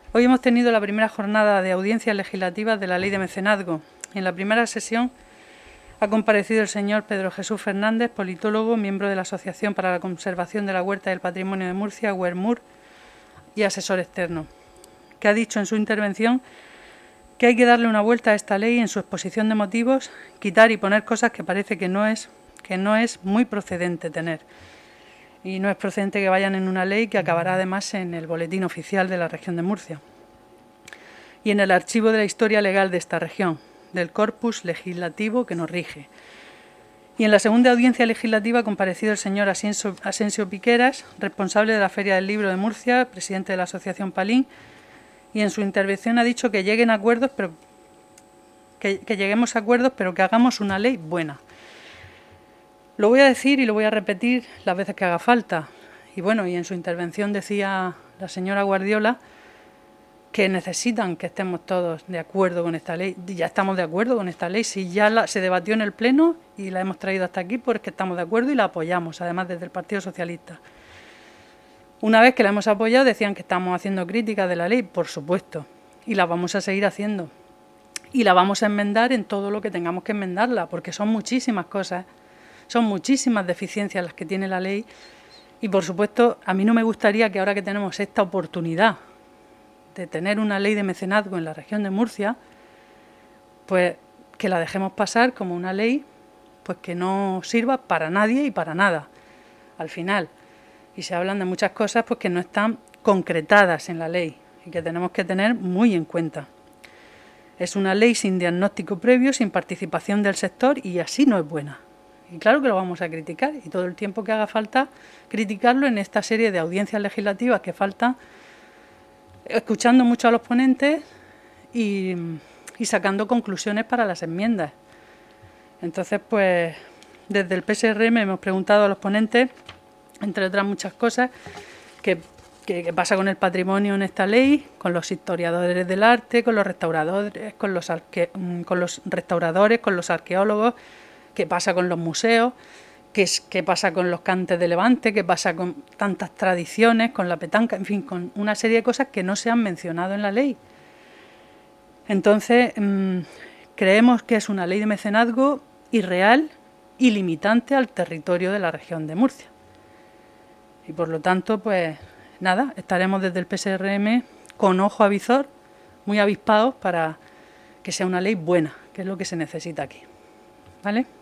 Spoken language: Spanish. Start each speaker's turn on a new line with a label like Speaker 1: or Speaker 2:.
Speaker 1: Hoy hemos tenido la primera jornada de audiencias legislativas de la Ley de Mecenazgo. En la primera sesión ha comparecido el señor Pedro Jesús Fernández, politólogo, miembro de la Asociación para la Conservación de la Huerta y el Patrimonio de Murcia, Huermur, y asesor externo, que ha dicho en su intervención que hay que darle una vuelta a esta ley en su exposición de motivos, quitar y poner cosas que parece que no es muy procedente tener. Y no es procedente que vayan en una ley que acabará además en el boletín oficial de la región de Murcia y en el archivo de la historia legal de esta región, del corpus legislativo que nos rige. Y en la segunda audiencia legislativa ha comparecido el señor Asensio Piqueras, responsable de la Feria del Libro de Murcia, presidente de la Asociación Palín, y en su intervención ha dicho que lleguen a acuerdos, pero que lleguemos a acuerdos, pero que hagamos una ley buena. Lo voy a decir y lo voy a repetir las veces que haga falta. Y bueno, y en su intervención decía la señora Guardiola que necesitan que estemos todos de acuerdo con esta ley. Ya estamos de acuerdo con esta ley. Si ya se debatió en el Pleno y la hemos traído hasta aquí, pues que estamos de acuerdo y la apoyamos, además desde el Partido Socialista. Una vez que la hemos apoyado decían que estamos haciendo críticas de la ley, por supuesto, y la vamos a seguir haciendo. Y la vamos a enmendar en todo lo que tengamos que enmendarla, porque son muchísimas cosas. Son muchísimas deficiencias las que tiene la ley y, por supuesto, a mí no me gustaría que ahora que tenemos esta oportunidad de tener una ley de mecenazgo en la región de Murcia, pues que la dejemos pasar como una ley pues que no sirva para nadie y para nada, al final. Y se hablan de muchas cosas pues que no están concretadas en la ley y que tenemos que tener muy en cuenta. Es una ley sin diagnóstico previo, sin participación del sector y así no es buena. Y claro que lo vamos a criticar y todo el tiempo que haga falta criticarlo en esta serie de audiencias legislativas que faltan, escuchando mucho a los ponentes y sacando conclusiones para las enmiendas. Entonces, pues, desde el PSRM hemos preguntado a los ponentes, entre otras muchas cosas, qué pasa con el patrimonio en esta ley, con los historiadores del arte, con los restauradores, con los restauradores, con los arqueólogos, qué pasa con los museos, qué pasa con los cantes de Levante, qué pasa con tantas tradiciones, con la petanca, en fin, con una serie de cosas que no se han mencionado en la ley. Entonces, creemos que es una ley de mecenazgo irreal y limitante al territorio de la región de Murcia. Y por lo tanto, pues nada, estaremos desde el PSRM con ojo avizor, muy avispados para que sea una ley buena, que es lo que se necesita aquí. ¿Vale?